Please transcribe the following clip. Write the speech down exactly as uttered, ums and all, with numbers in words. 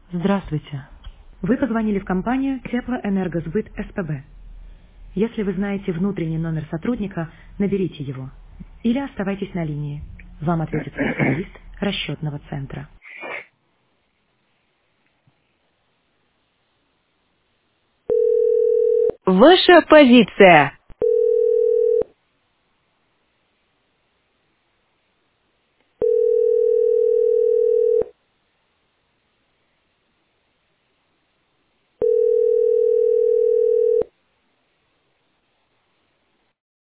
Здравствуйте. Вы позвонили в компанию Теплоэнергосбыт СПБ. Если вы знаете внутренний номер сотрудника, наберите его. Или оставайтесь на линии. Вам ответит специалист расчетного центра. Ваша позиция.